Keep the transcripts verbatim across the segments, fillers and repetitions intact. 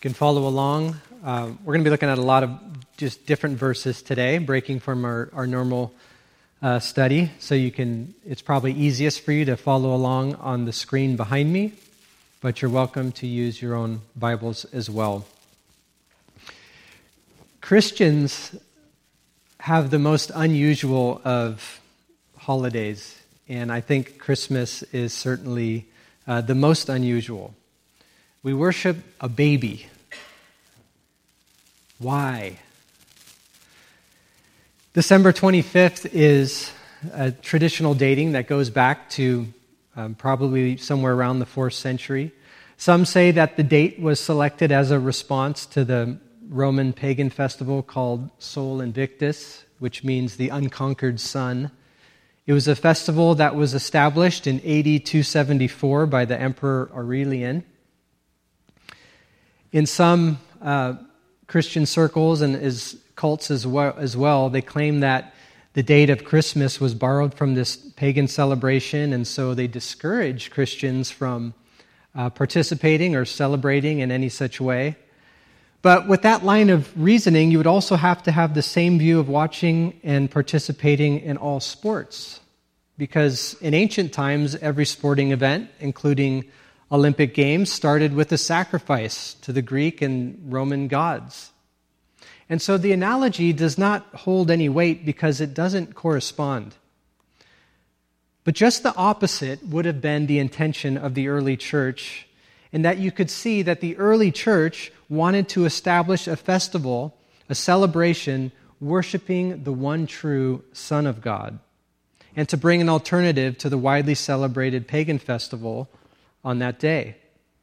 can follow along. Uh, we're going to be looking at a lot of just different verses today, breaking from our, our normal uh, study. So you can, it's probably easiest for you to follow along on the screen behind me, but you're welcome to use your own Bibles as well. Christians have the most unusual of holidays, and I think Christmas is certainly uh, the most unusual. We worship a baby. Why? December twenty-fifth is a traditional dating that goes back to um, probably somewhere around the fourth century. Some say that the date was selected as a response to the Roman pagan festival called Sol Invictus, which means the unconquered sun. It was a festival that was established in A D two seventy-four by the Emperor Aurelian. In some uh, Christian circles and as cults as well, as well, they claim that the date of Christmas was borrowed from this pagan celebration, and so they discourage Christians from uh, participating or celebrating in any such way. But with that line of reasoning, you would also have to have the same view of watching and participating in all sports. Because in ancient times, every sporting event, including Olympic Games, started with a sacrifice to the Greek and Roman gods. And so the analogy does not hold any weight because it doesn't correspond. But just the opposite would have been the intention of the early church, in that you could see that the early church wanted to establish a festival, a celebration, worshiping the one true Son of God, and to bring an alternative to the widely celebrated pagan festival on that day.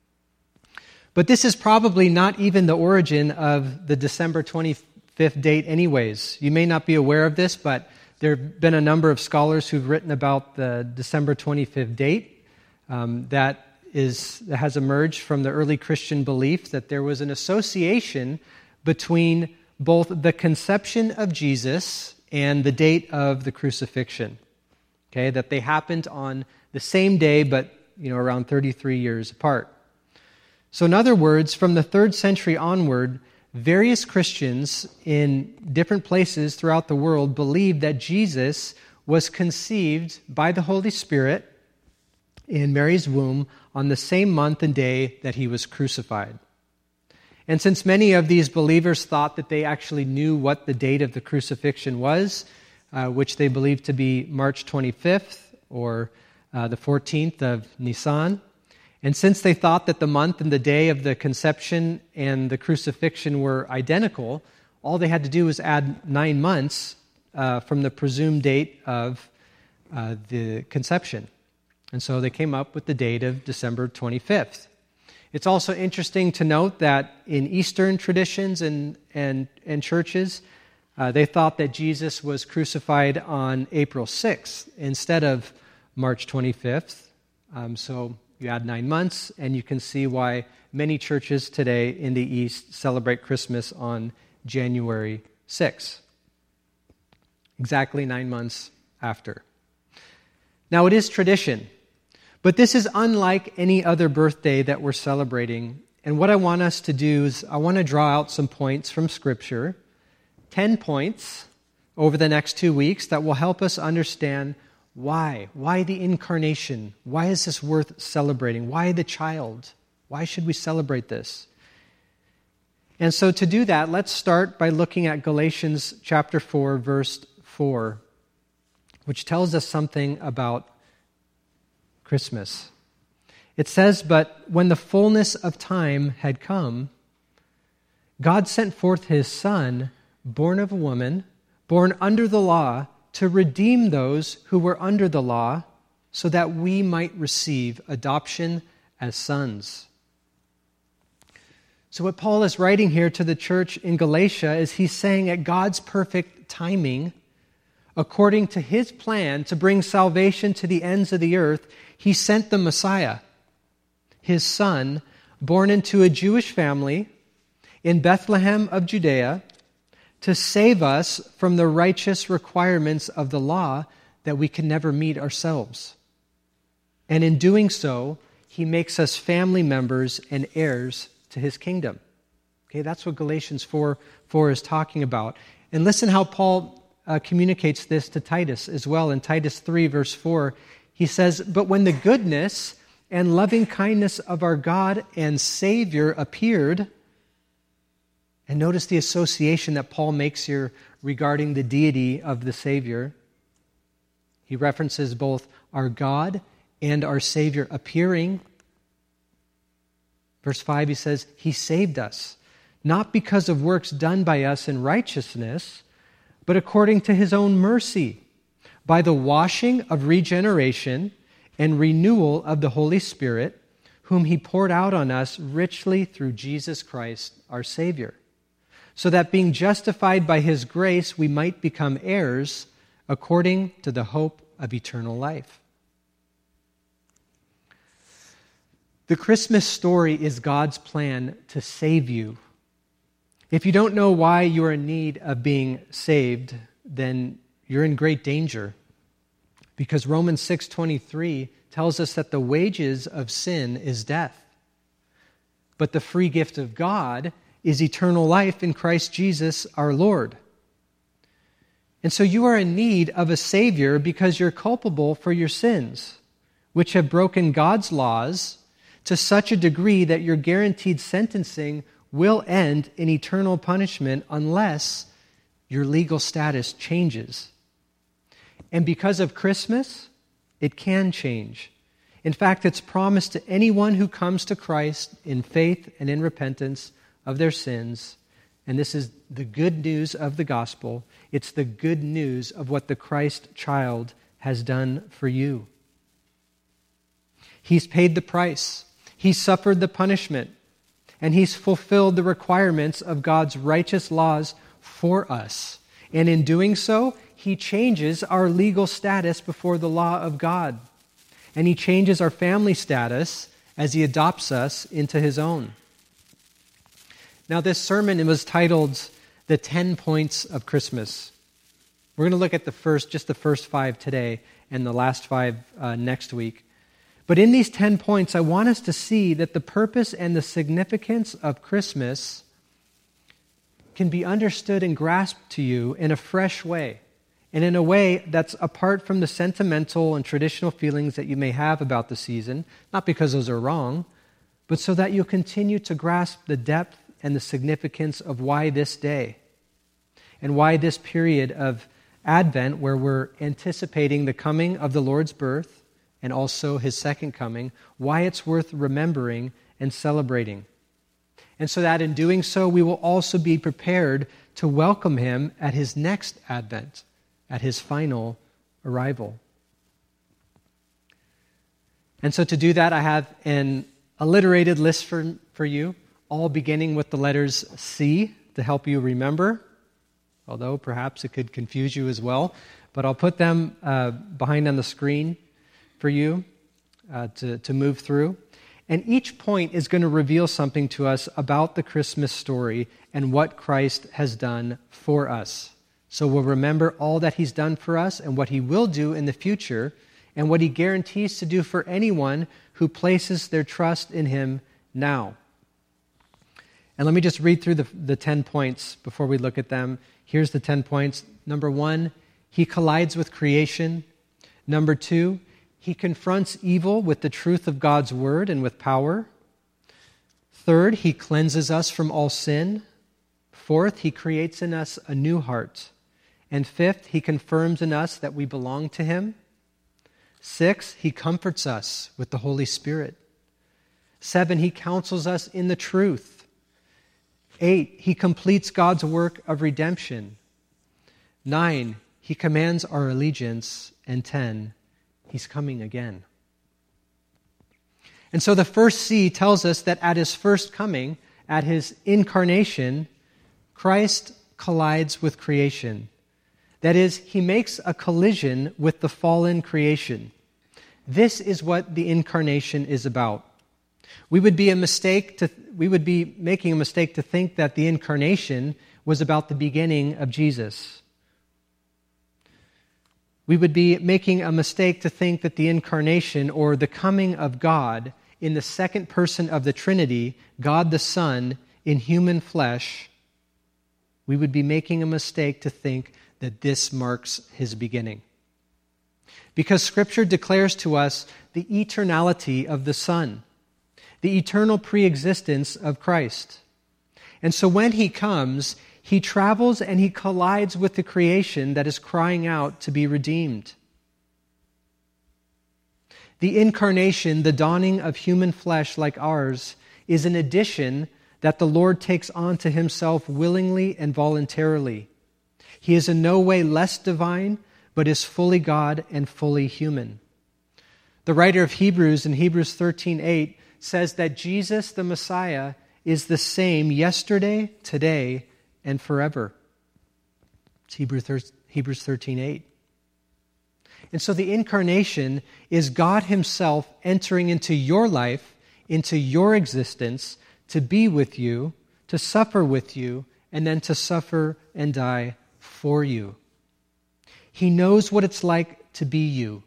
But this is probably not even the origin of the December twenty-fifth date anyways. You may not be aware of this, but there have been a number of scholars who've written about the December twenty-fifth date um, that is that has emerged from the early Christian belief that there was an association between both the conception of Jesus and the date of the crucifixion. Okay, that they happened on the same day, but you know, around thirty-three years apart. So in other words, from the third century onward, various Christians in different places throughout the world believed that Jesus was conceived by the Holy Spirit in Mary's womb on the same month and day that he was crucified. And since many of these believers thought that they actually knew what the date of the crucifixion was, uh, which they believed to be March twenty-fifth or uh, the fourteenth of Nisan, and since they thought that the month and the day of the conception and the crucifixion were identical, all they had to do was add nine months uh, from the presumed date of uh, the conception. And so they came up with the date of December twenty-fifth. It's also interesting to note that in Eastern traditions and, and, and churches, uh, they thought that Jesus was crucified on April sixth instead of March twenty-fifth. Um, so you add nine months, and you can see why many churches today in the East celebrate Christmas on January sixth. Exactly nine months after. Now, it is tradition. But this is unlike any other birthday that we're celebrating. And what I want us to do is I want to draw out some points from Scripture, ten points over the next two weeks that will help us understand why. Why the incarnation? Why is this worth celebrating? Why the child? Why should we celebrate this? And so to do that, let's start by looking at Galatians chapter four, verse four, which tells us something about Christmas. It says, "But when the fullness of time had come, God sent forth his Son, born of a woman, born under the law, to redeem those who were under the law, so that we might receive adoption as sons." So what Paul is writing here to the church in Galatia is he's saying at God's perfect timing, according to his plan to bring salvation to the ends of the earth, he sent the Messiah, his Son, born into a Jewish family in Bethlehem of Judea, to save us from the righteous requirements of the law that we can never meet ourselves. And in doing so, he makes us family members and heirs to his kingdom. Okay, that's what Galatians four four is talking about. And listen how Paul uh, communicates this to Titus as well. In Titus three, verse four, he says, "But when the goodness and loving kindness of our God and Savior appeared," and notice the association that Paul makes here regarding the deity of the Savior. He references both our God and our Savior appearing. Verse five, he says, "He saved us, not because of works done by us in righteousness, but according to His own mercy, by the washing of regeneration and renewal of the Holy Spirit, whom He poured out on us richly through Jesus Christ, our Savior, so that being justified by His grace, we might become heirs according to the hope of eternal life." The Christmas story is God's plan to save you. If you don't know why you are in need of being saved, then you're in great danger. Because Romans six twenty-three tells us that the wages of sin is death. But the free gift of God is eternal life in Christ Jesus our Lord. And so you are in need of a Savior because you're culpable for your sins, which have broken God's laws to such a degree that your guaranteed sentencing will end in eternal punishment unless your legal status changes. And because of Christmas, it can change. In fact, it's promised to anyone who comes to Christ in faith and in repentance of their sins. And this is the good news of the gospel. It's the good news of what the Christ child has done for you. He's paid the price. He suffered the punishment, and He's fulfilled the requirements of God's righteous laws for us. And in doing so, He changes our legal status before the law of God. And He changes our family status as He adopts us into His own. Now, this sermon was titled The Ten Points of Christmas. We're going to look at the first, just the first five today, and the last five uh, next week. But in these ten points, I want us to see that the purpose and the significance of Christmas can be understood and grasped to you in a fresh way, and in a way that's apart from the sentimental and traditional feelings that you may have about the season, not because those are wrong, but so that you'll continue to grasp the depth and the significance of why this day, and why this period of Advent, where we're anticipating the coming of the Lord's birth, and also His second coming, why it's worth remembering and celebrating. And so that in doing so, we will also be prepared to welcome Him at His next Advent, at His final arrival. And so to do that, I have an alliterated list for, for you, all beginning with the letters C to help you remember, although perhaps it could confuse you as well. But I'll put them uh, behind on the screen for you uh, to, to move through. And each point is going to reveal something to us about the Christmas story and what Christ has done for us. So we'll remember all that He's done for us and what He will do in the future and what He guarantees to do for anyone who places their trust in Him now. And let me just read through the, the ten points before we look at them. Here's the ten points. Number one, He collides with creation. Number two, He confronts evil with the truth of God's word and with power. Third, He cleanses us from all sin. Fourth, He creates in us a new heart. And fifth, He confirms in us that we belong to Him. Sixth, He comforts us with the Holy Spirit. Seven, He counsels us in the truth. Eight, He completes God's work of redemption. Nine, He commands our allegiance. And ten, He's coming again. And so the first C tells us that at His first coming, at His incarnation, Christ collides with creation. That is, He makes a collision with the fallen creation. This is what the incarnation is about. We would be a mistake to we would be making a mistake to think that the incarnation was about the beginning of Jesus. We would be making a mistake to think that the incarnation or the coming of God in the second person of the Trinity, God the Son, in human flesh, we would be making a mistake to think that this marks his beginning. Because Scripture declares to us the eternality of the Son, the eternal preexistence of Christ. And so when he comes, he travels and he collides with the creation that is crying out to be redeemed. The incarnation, the dawning of human flesh like ours, is an addition that the Lord takes on to himself willingly and voluntarily. He is in no way less divine, but is fully God and fully human. The writer of Hebrews in Hebrews thirteen eight says that Jesus, the Messiah, is the same yesterday, today, and forever. It's Hebrews thirteen eight. And so the incarnation is God himself entering into your life, into your existence, to be with you, to suffer with you, and then to suffer and die for you. He knows what it's like to be you.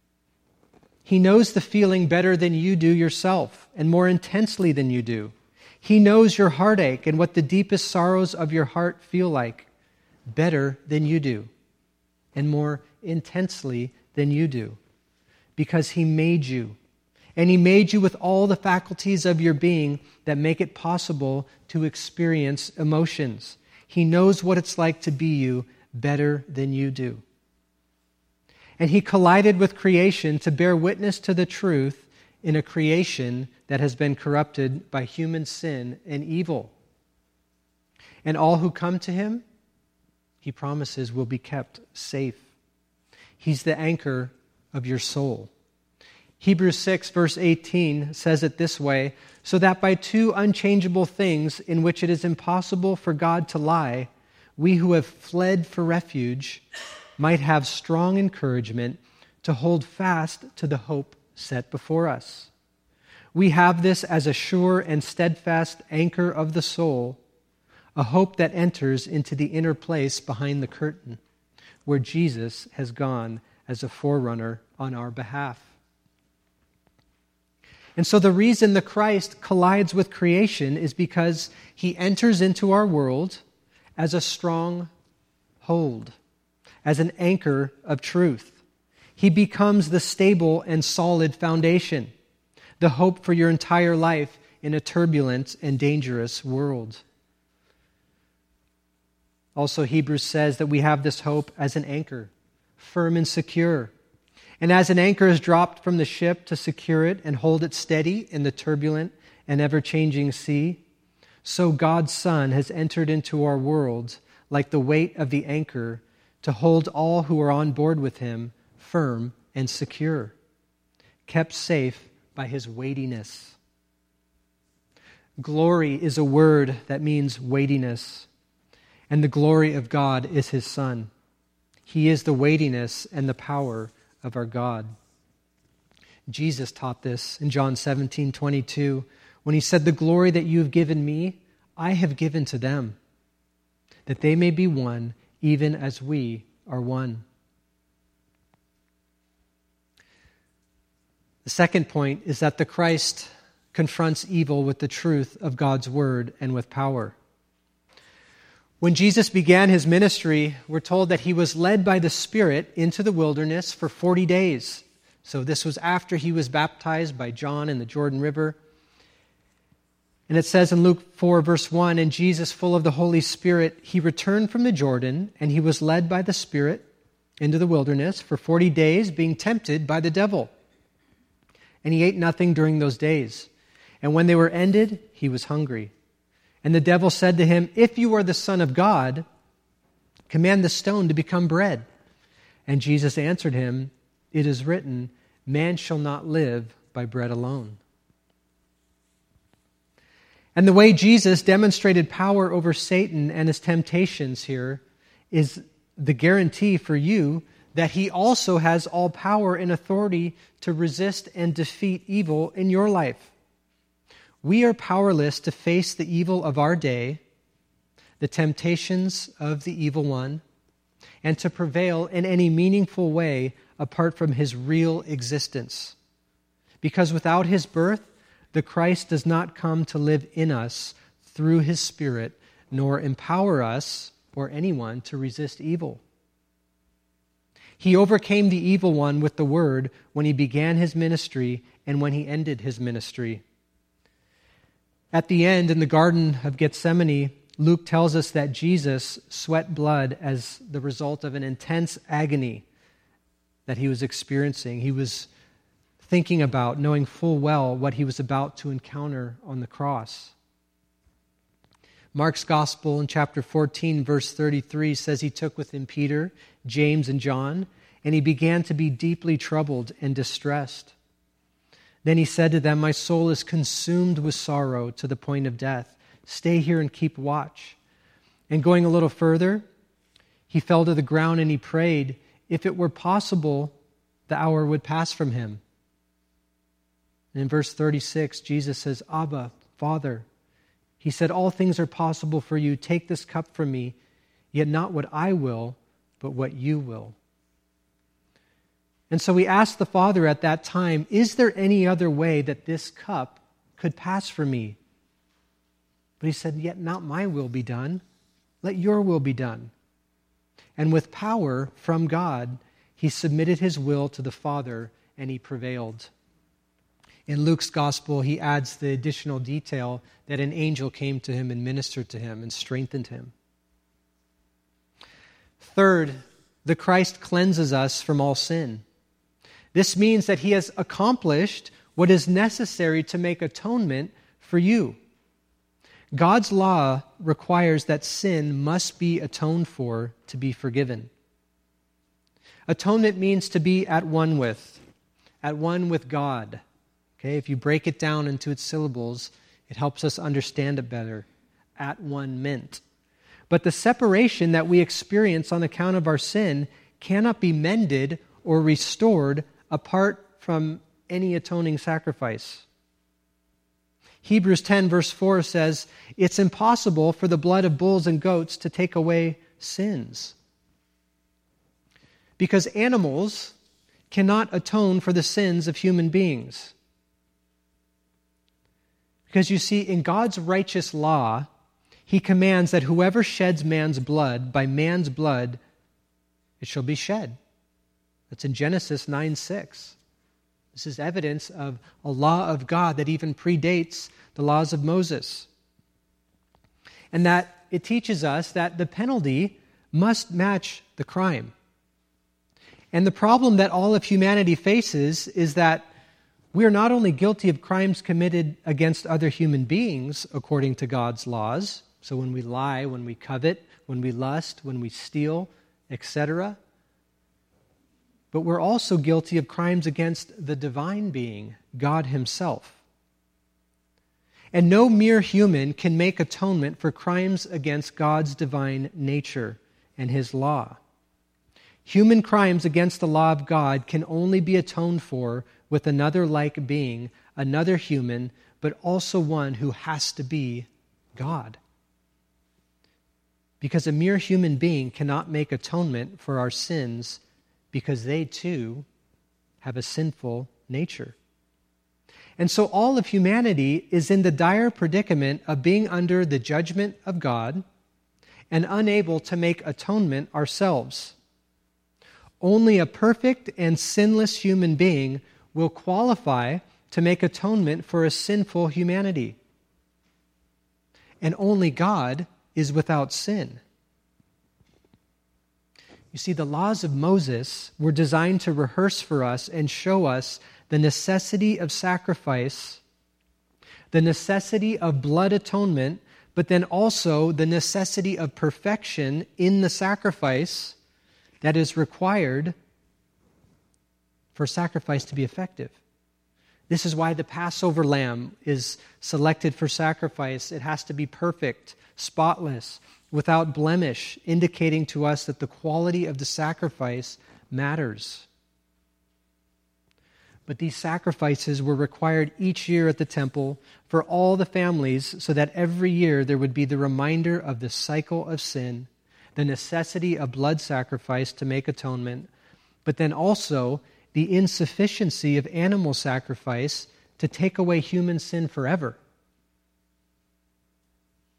He knows the feeling better than you do yourself, and more intensely than you do. He knows your heartache and what the deepest sorrows of your heart feel like better than you do, and more intensely than you do, because he made you. And he made you with all the faculties of your being that make it possible to experience emotions. He knows what it's like to be you better than you do. And he collided with creation to bear witness to the truth in a creation that has been corrupted by human sin and evil. And all who come to him, he promises, will be kept safe. He's the anchor of your soul. Hebrews six, verse eighteen says it this way, so that by two unchangeable things in which it is impossible for God to lie, we who have fled for refuge might have strong encouragement to hold fast to the hope set before us. We have this as a sure and steadfast anchor of the soul, a hope that enters into the inner place behind the curtain, where Jesus has gone as a forerunner on our behalf. And so the reason the Christ collides with creation is because he enters into our world as a strong hold, as an anchor of truth. He becomes the stable and solid foundation, the hope for your entire life in a turbulent and dangerous world. Also, Hebrews says that we have this hope as an anchor, firm and secure. And as an anchor is dropped from the ship to secure it and hold it steady in the turbulent and ever-changing sea, so God's Son has entered into our world like the weight of the anchor to hold all who are on board with him firm and secure, kept safe by his weightiness. Glory is a word that means weightiness, and the glory of God is his Son. He is the weightiness and the power of our God. Jesus taught this in John seventeen twenty-two when he said, "The glory that you have given me, I have given to them, that they may be one, even as we are one." The second point is that the Christ confronts evil with the truth of God's word and with power. When Jesus began his ministry, we're told that he was led by the Spirit into the wilderness for forty days. So this was after he was baptized by John in the Jordan River. And it says in Luke four, verse one, "And Jesus, full of the Holy Spirit, he returned from the Jordan, and he was led by the Spirit into the wilderness for forty days, being tempted by the devil. And he ate nothing during those days. And when they were ended, he was hungry. And the devil said to him, 'If you are the Son of God, command the stone to become bread.' And Jesus answered him, 'It is written, man shall not live by bread alone.'" And the way Jesus demonstrated power over Satan and his temptations here is the guarantee for you that he also has all power and authority to resist and defeat evil in your life. We are powerless to face the evil of our day, the temptations of the evil one, and to prevail in any meaningful way apart from his real existence. Because without his birth, the Christ does not come to live in us through his Spirit, nor empower us or anyone to resist evil. He overcame the evil one with the word when he began his ministry and when he ended his ministry. At the end, in the Garden of Gethsemane, Luke tells us that Jesus sweat blood as the result of an intense agony that he was experiencing. He was thinking about, knowing full well what he was about to encounter on the cross. Mark's Gospel in chapter fourteen, verse thirty-three says he took with him Peter, James, and John, and he began to be deeply troubled and distressed. Then he said to them, "My soul is consumed with sorrow to the point of death. Stay here and keep watch." And going a little further, he fell to the ground and he prayed, if it were possible, the hour would pass from him. And in verse thirty-six, Jesus says, "Abba, Father," he said, "all things are possible for you. Take this cup from me, yet not what I will, but what you will." And so we asked the Father at that time, is there any other way that this cup could pass from me? But he said, yet not my will be done. Let your will be done. And with power from God, he submitted his will to the Father and he prevailed. In Luke's Gospel, he adds the additional detail that an angel came to him and ministered to him and strengthened him. Third, the Christ cleanses us from all sin. This means that he has accomplished what is necessary to make atonement for you. God's law requires that sin must be atoned for to be forgiven. Atonement means to be at one with, at one with God. Okay, if you break it down into its syllables, it helps us understand it better. At one meant. But the separation that we experience on account of our sin cannot be mended or restored apart from any atoning sacrifice. Hebrews ten verse four says, it's impossible for the blood of bulls and goats to take away sins. Because animals cannot atone for the sins of human beings. Because you see, in God's righteous law, he commands that whoever sheds man's blood, by man's blood, it shall be shed. That's in Genesis nine six. This is evidence of a law of God that even predates the laws of Moses. And that it teaches us that the penalty must match the crime. And the problem that all of humanity faces is that we are not only guilty of crimes committed against other human beings according to God's laws, so when we lie, when we covet, when we lust, when we steal, et cetera, but we're also guilty of crimes against the divine being, God himself. And no mere human can make atonement for crimes against God's divine nature and his law. Human crimes against the law of God can only be atoned for with another like being, another human, but also one who has to be God. Because a mere human being cannot make atonement for our sins because they too have a sinful nature. And so all of humanity is in the dire predicament of being under the judgment of God and unable to make atonement ourselves. Only a perfect and sinless human being will qualify to make atonement for a sinful humanity. And only God is without sin. You see, the laws of Moses were designed to rehearse for us and show us the necessity of sacrifice, the necessity of blood atonement, but then also the necessity of perfection in the sacrifice that is required for sacrifice to be effective. This is why the Passover lamb is selected for sacrifice. It has to be perfect, spotless, without blemish, indicating to us that the quality of the sacrifice matters. But these sacrifices were required each year at the temple for all the families so that every year there would be the reminder of the cycle of sin, the necessity of blood sacrifice to make atonement, but then also the insufficiency of animal sacrifice to take away human sin forever.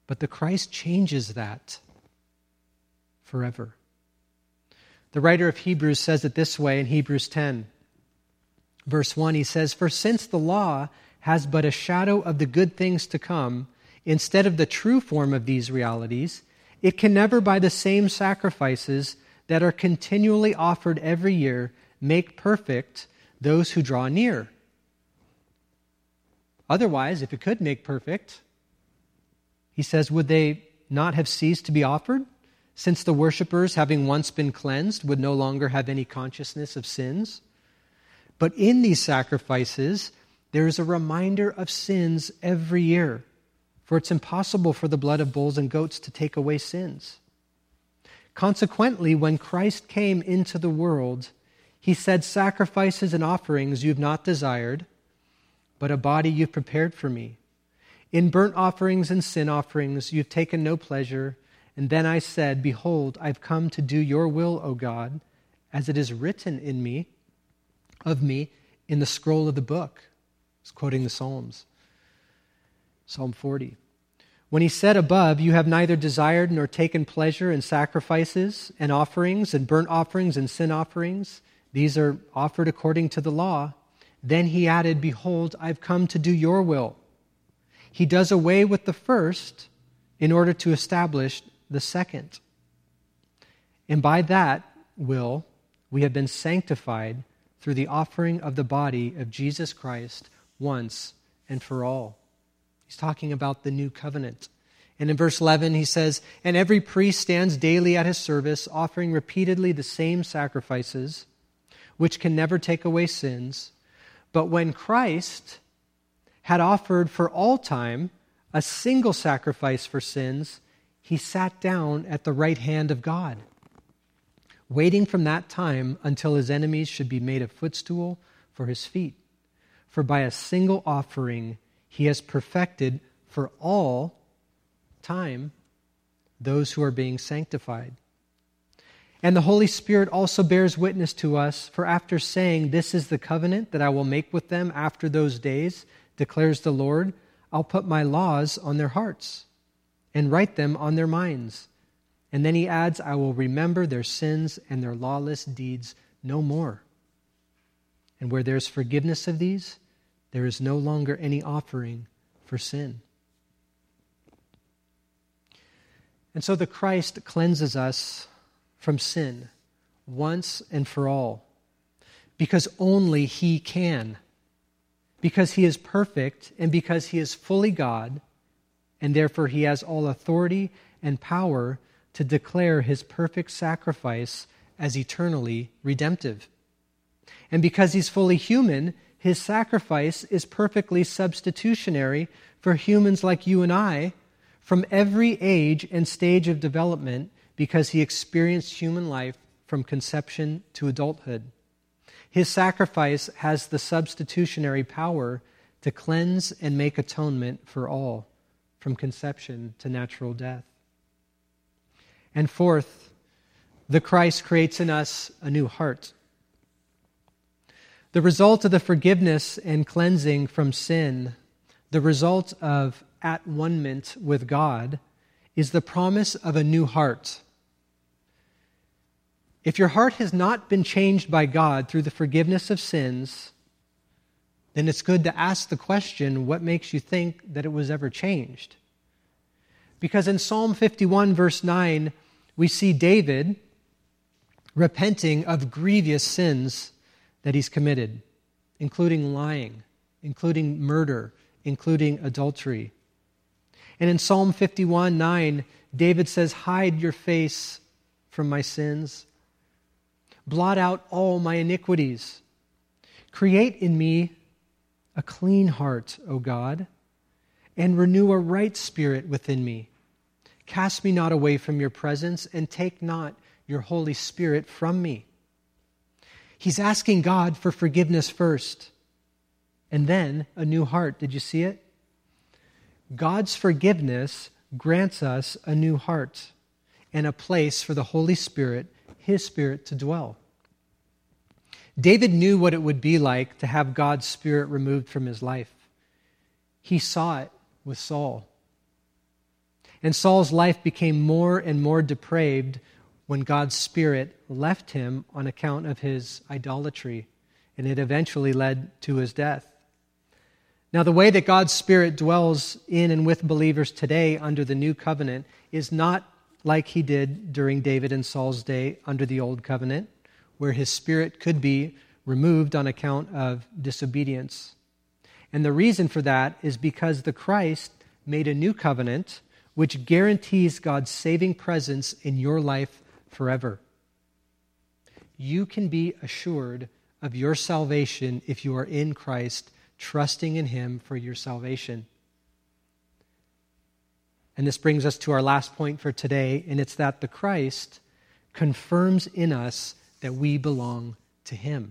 But the Christ changes that forever. The writer of Hebrews says it this way in Hebrews ten. Verse one, he says, "For since the law has but a shadow of the good things to come, instead of the true form of these realities, it can never by the same sacrifices that are continually offered every year make perfect those who draw near." Otherwise, if it could make perfect, he says, would they not have ceased to be offered, since the worshipers, having once been cleansed, would no longer have any consciousness of sins? But in these sacrifices, there is a reminder of sins every year, for it's impossible for the blood of bulls and goats to take away sins. Consequently, when Christ came into the world, he said, "Sacrifices and offerings you've not desired, but a body you've prepared for me. In burnt offerings and sin offerings you've taken no pleasure. And then I said, Behold, I've come to do your will, O God, as it is written in me, of me, in the scroll of the book." He's quoting the Psalms. Psalm forty. When he said above, "You have neither desired nor taken pleasure in sacrifices and offerings and burnt offerings and sin offerings. These are offered according to the law." Then he added, "Behold, I've come to do your will." He does away with the first in order to establish the second. And by that will, we have been sanctified through the offering of the body of Jesus Christ once and for all. He's talking about the new covenant. And in verse eleven, he says, "And every priest stands daily at his service, offering repeatedly the same sacrifices, which can never take away sins. But when Christ had offered for all time a single sacrifice for sins, he sat down at the right hand of God, waiting from that time until his enemies should be made a footstool for his feet. For by a single offering he has perfected for all time those who are being sanctified. And the Holy Spirit also bears witness to us, for after saying, 'This is the covenant that I will make with them after those days,' declares the Lord, 'I'll put my laws on their hearts and write them on their minds.' And then he adds, 'I will remember their sins and their lawless deeds no more. And where there's forgiveness of these, there is no longer any offering for sin.'" And so the Christ cleanses us from sin once and for all, because only he can, because he is perfect and because he is fully God, and therefore he has all authority and power to declare his perfect sacrifice as eternally redemptive. And because he's fully human, his sacrifice is perfectly substitutionary for humans like you and I from every age and stage of development, because he experienced human life from conception to adulthood. His sacrifice has the substitutionary power to cleanse and make atonement for all, from conception to natural death. And fourth, the Christ creates in us a new heart. The result of the forgiveness and cleansing from sin, the result of at one-ment with God, is the promise of a new heart. If your heart has not been changed by God through the forgiveness of sins, then it's good to ask the question, what makes you think that it was ever changed? Because in Psalm fifty-one, verse nine, we see David repenting of grievous sins that he's committed, including lying, including murder, including adultery. And in Psalm fifty-one, nine, David says, "Hide your face from my sins. Blot out all my iniquities. Create in me a clean heart, O God, and renew a right spirit within me. Cast me not away from your presence, and take not your Holy Spirit from me." He's asking God for forgiveness first, and then a new heart. Did you see it? God's forgiveness grants us a new heart and a place for the Holy Spirit, His Spirit, to dwell. David knew what it would be like to have God's Spirit removed from his life. He saw it with Saul. And Saul's life became more and more depraved when God's Spirit left him on account of his idolatry, and it eventually led to his death. Now, the way that God's Spirit dwells in and with believers today under the new covenant is not like he did during David and Saul's day under the old covenant, where his Spirit could be removed on account of disobedience. And the reason for that is because the Christ made a new covenant which guarantees God's saving presence in your life forever. You can be assured of your salvation if you are in Christ, trusting in Him for your salvation. And this brings us to our last point for today, and it's that the Christ confirms in us that we belong to Him.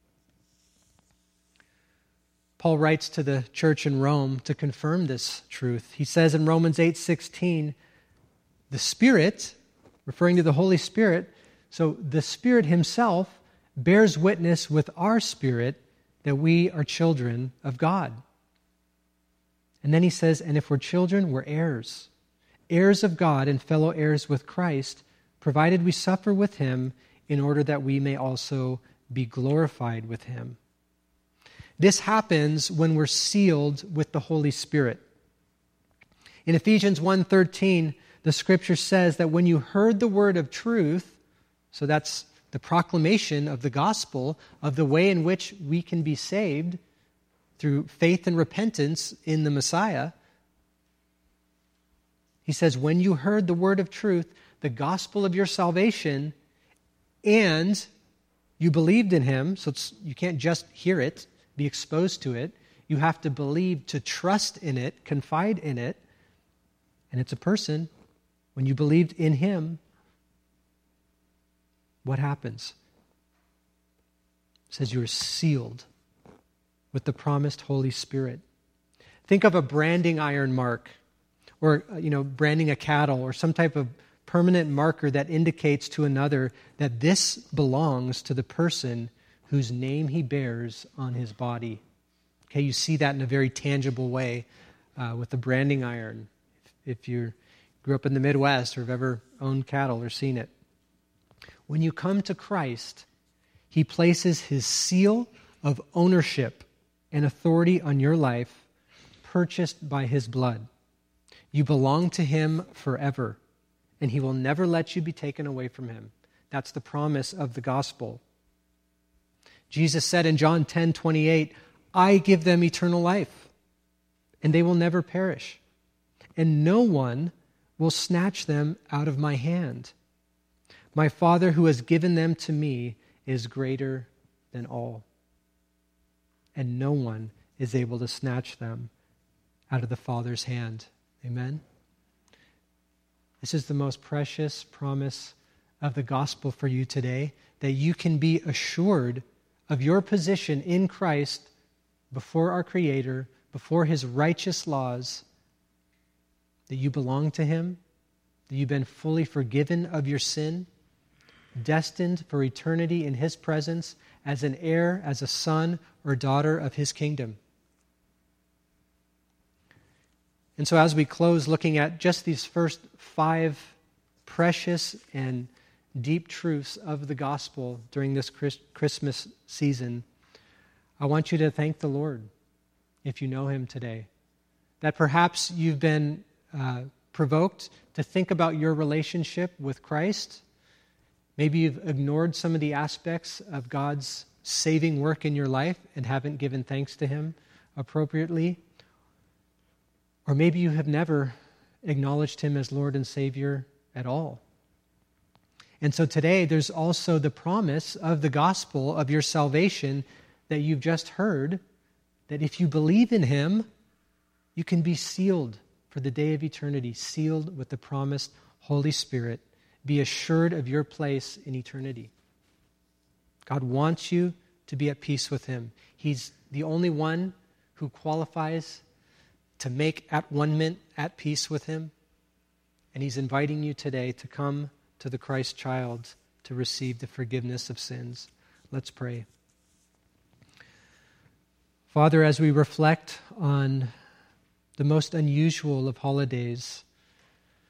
Paul writes to the church in Rome to confirm this truth. He says in Romans eight sixteen, the Spirit, referring to the Holy Spirit, so the Spirit Himself bears witness with our spirit that we are children of God. And then he says, and if we're children, we're heirs, heirs of God and fellow heirs with Christ, provided we suffer with Him in order that we may also be glorified with Him. This happens when we're sealed with the Holy Spirit. In Ephesians one thirteen, the Scripture says that when you heard the word of truth, so that's the proclamation of the gospel, of the way in which we can be saved through faith and repentance in the Messiah. He says, when you heard the word of truth, the gospel of your salvation, and you believed in Him, so it's, you can't just hear it, be exposed to it. You have to believe, to trust in it, confide in it. And it's a person. When you believed in Him, what happens? It says you are sealed with the promised Holy Spirit. Think of a branding iron mark, or you know, branding a cattle, or some type of permanent marker that indicates to another that this belongs to the person whose name he bears on his body. Okay, you see that in a very tangible way uh, with the branding iron. If, if you grew up in the Midwest or have ever owned cattle or seen it. When you come to Christ, He places His seal of ownership and authority on your life, purchased by His blood. You belong to Him forever, and He will never let you be taken away from Him. That's the promise of the gospel. Jesus said in John ten twenty-eight, I give them eternal life, and they will never perish, and no one will snatch them out of my hand. My Father who has given them to me is greater than all, and no one is able to snatch them out of the Father's hand. Amen? This is the most precious promise of the gospel for you today, that you can be assured of your position in Christ before our Creator, before His righteous laws, that you belong to Him, that you've been fully forgiven of your sin, destined for eternity in His presence as an heir, as a son or daughter of His kingdom. And so as we close looking at just these first five precious and deep truths of the gospel during this Christmas season, I want you to thank the Lord if you know Him today. That perhaps you've been uh, provoked to think about your relationship with Christ. Maybe you've ignored some of the aspects of God's saving work in your life and haven't given thanks to Him appropriately. Or maybe you have never acknowledged Him as Lord and Savior at all. And so today there's also the promise of the gospel of your salvation that you've just heard, that if you believe in Him, you can be sealed for the day of eternity, sealed with the promised Holy Spirit. Be assured of your place in eternity. God wants you to be at peace with Him. He's the only one who qualifies to make at one mint at peace with Him. And He's inviting you today to come to the Christ child to receive the forgiveness of sins. Let's pray. Father, as we reflect on the most unusual of holidays,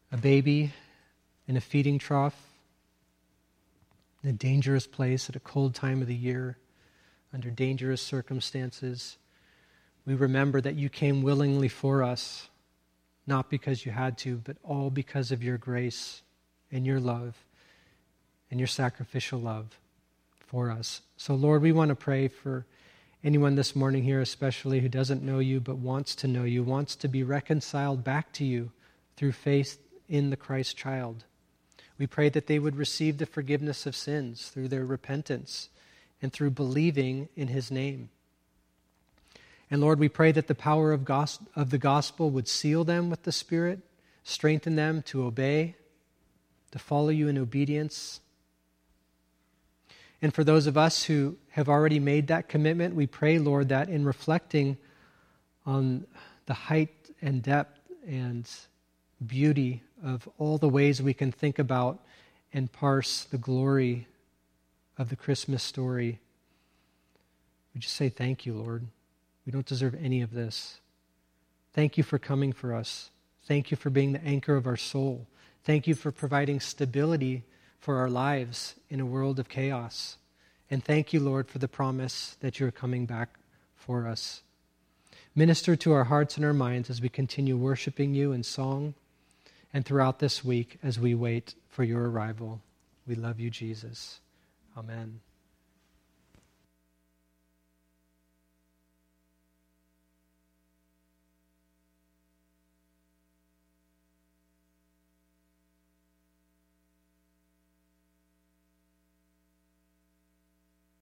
a baby in a feeding trough, in a dangerous place at a cold time of the year, under dangerous circumstances, we remember that you came willingly for us, not because you had to, but all because of your grace and your love and your sacrificial love for us. So, Lord, we want to pray for anyone this morning here, especially who doesn't know you but wants to know you, wants to be reconciled back to you through faith in the Christ child. We pray that they would receive the forgiveness of sins through their repentance and through believing in his name. And Lord, we pray that the power of, gos- of the gospel would seal them with the Spirit, strengthen them to obey, to follow you in obedience. And for those of us who have already made that commitment, we pray, Lord, that in reflecting on the height and depth and beauty of all the ways we can think about and parse the glory of the Christmas story, we just say thank you, Lord. We don't deserve any of this. Thank you for coming for us. Thank you for being the anchor of our soul. Thank you for providing stability for our lives in a world of chaos. And thank you, Lord, for the promise that you're coming back for us. Minister to our hearts and our minds as we continue worshiping you in song and throughout this week as we wait for your arrival. We love you, Jesus. Amen.